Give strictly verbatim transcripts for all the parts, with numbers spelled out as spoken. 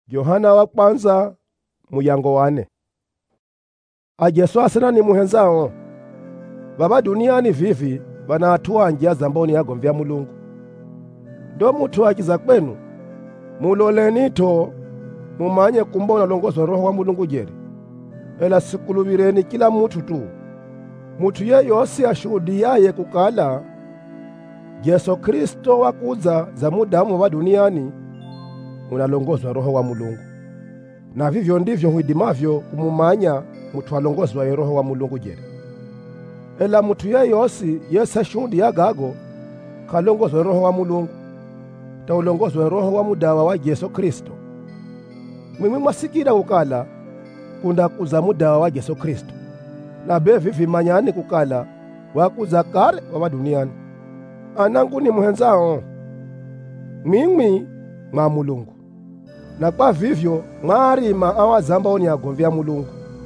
Yohana wa kwanza muyango wane. Ajesu asina ni muhenzao. Baba duniani vivi bana atuwa njia zamboni yagomvya Mulungu. Ndo mutu akiza kwenu muloleni to mumanye kumbona longozo roho wa Mulungu jeri. Ela sikulubireni kila mutu tu. Mutu ye yose ashuhudiaye kukala Yesu Kristo wakuza za mudamu wa duniani unalongozwa roho wa Mulungu. Na vivyo ndivyo huidimavyo kumumanya mutu alongozwa ye roho wa Mulungu jeri. Ela mutu ye yose yese ashuhudia gago kalongozwa roho wa Mulungu. Ta ulongozwa roho wa mudawa wa Yesu Kristo. Mwimwi masikira kukala kunda kuza mudawa wa Yesu Kristo. Na bevi vimanyani kukala wakuza kare wa duniani. Anangu ni muhenzao. Mimi mwa Mulungu. Na kwa vivyo mwarima awazamba oni agomvya Mulungu.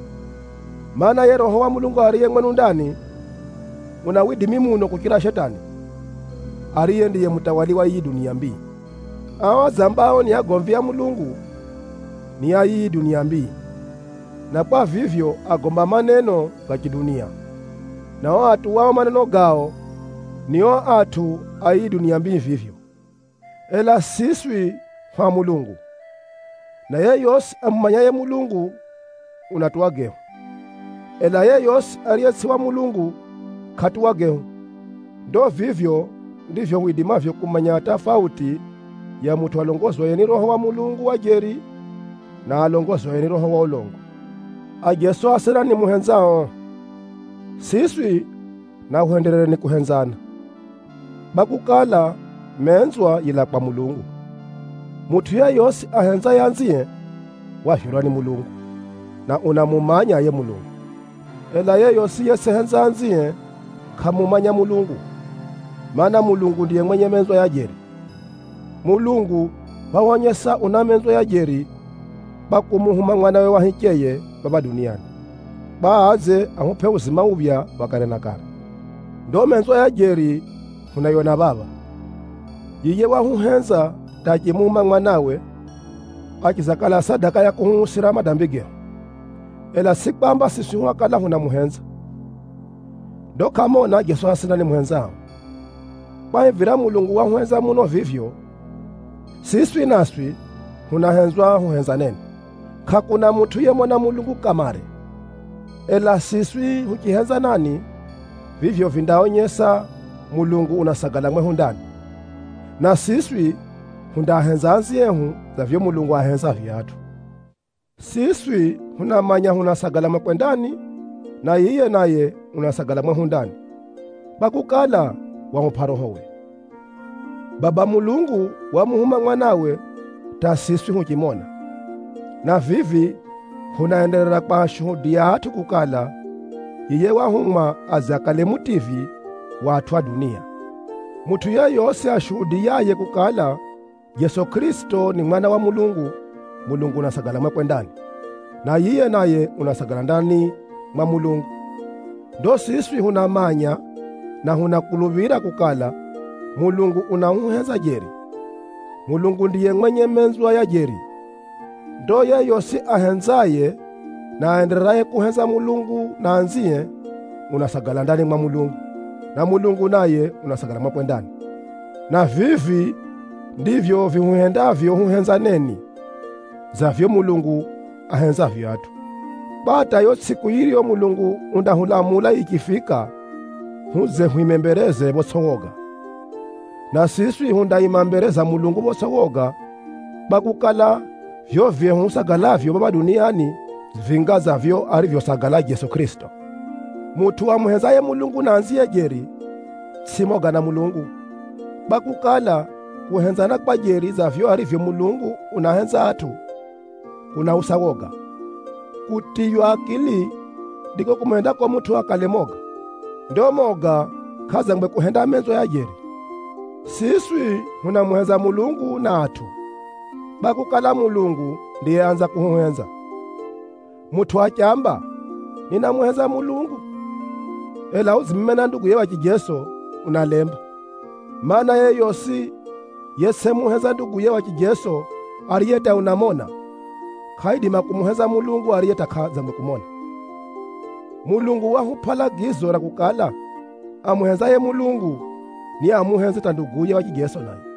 Mana ye roho wa Mulungu ariye mwenu ndani unawidi mimuno kukira shetani. Ariye ndiye mutawali wa hii dunia mbii. Awazamba oni agomvya Mulungu ni ya hii dunia mbii. Na kwa vivyo agomba maneno ga kidunia. Na watu wao maneno gao niyo atu ai dunia mbii vivyo. Ela siswi fa Mulungu. Na ye yose amanyaye Mulungu unatuwageho. Ela ye yose aliyesiwa Mulungu katuwageho. Ndo vivyo ndivyo widimavyo kumanya tofauti ya mutu alongozwa yeni roho wa Mulungu wa jeri na alongozwa yeni roho wa ulongo. Ajesu asira ni muhenzao. Siswi na huendelele ni kuhenzana. Bakukala menzwa yila kwa Mulungu. Mutu ya yose ahenza yanziye wahirwa ni Mulungu. Na unamumanya ye Mulungu. Ela ye yose yese henza anziye kamumanya Mulungu. Mana Mulungu ndiye mwenye menzwa ya jeri. Mulungu wawonyesa una menzwa ya jeri bakumuhuma mwanawe wahikeye baba duniani. Baaze amupe uzima ubya wakare na kare. Ndo menzwa ya jeri unayona baba. Yiye wahuhenza tajimuma mwanawe akizakala sadaka ya kuhusira madambige. Ela sikbamba sisi wakala huna muhenza. Ndo kamona Yesu asina ni muhenza. Kwa hivira Mulungu wahuhenza muno vivyo. Siswi naswi hunahenzwa huhenza nene. Kakuna mutu ye mwana Mulungu kamare. Ela siswi hukihenza nani vivyo vindaonyesa Mulungu unasagala mwe hundani. Na siswi hundahenza anziyehu za vyo Mulungu ahenza vyatu. Siswi hunamanya hunasagala mwe kwendani na yiye naye unasagala mwe hundani. Bakukala wa muparohowe. Baba Mulungu wa muhuma mwanawe ta siswi hukimona. Na vivi hunaendelera kwa shuhudia hatu kukala yiye wahuma azakale mutivi watu wa dunia. Mutu ya yose ashuhudiaye kukala Yesu Kristo ni mwana wa Mulungu, Mulungu unasagala mwe kwendani. Na yiye naye unasagala ndani mwa Mulungu. Ndo siswi hunamanya na hunakulubira kukala Mulungu unahuhenza jeri. Mulungu ndiye mwenye menzwa ya jeri. Ndo ye yose ahenzaye na aenderaye kuhenza Mulungu na anziye unasagala ndani mwa Mulungu. Na Mulungu naye unasagala mwa kwendani. Na vivi ndivyo vihuhendavyo huhenza neni zavyo Mulungu ahenza vyatu. Bata yo siku iliyo Mulungu undahulamula ikifika huze huimembereze bosowoga. Na siswi hundaimambereza Mulungu bosowoga bakukala vyo vye husagalavyo baba duniani vingaza vyo alivyo sagala Yesu Kristo. Mutu wa muhenzaye Mulungu na anziye jeri simoga na Mulungu. Bakukala kuhenzana kwa jeri za vyo alivyo Mulungu unahenza atu kuna usawoga. Kutiywa akili diko kumenda kwa mutu wakale moga. Ndo moga kaza mbe kuhenda menzo ya jeri. Siswi huna muhenza Mulungu na atu. Bakukala Mulungu ndiye anza kuhuhenza. Mutu achamba nina muhenza Mulungu. Ela uzimena ndugu ye wakijeso unalemba. Mana ye yosi yese muhenza ndugu ye wakijeso aliyeta unamona khaidima kumuhenza Mulungu ariye takhadza kumona. Mulungu wahuphala gizo la kukala amuhenzaye Mulungu ni amuhenze tanduguye wa Yesu naye.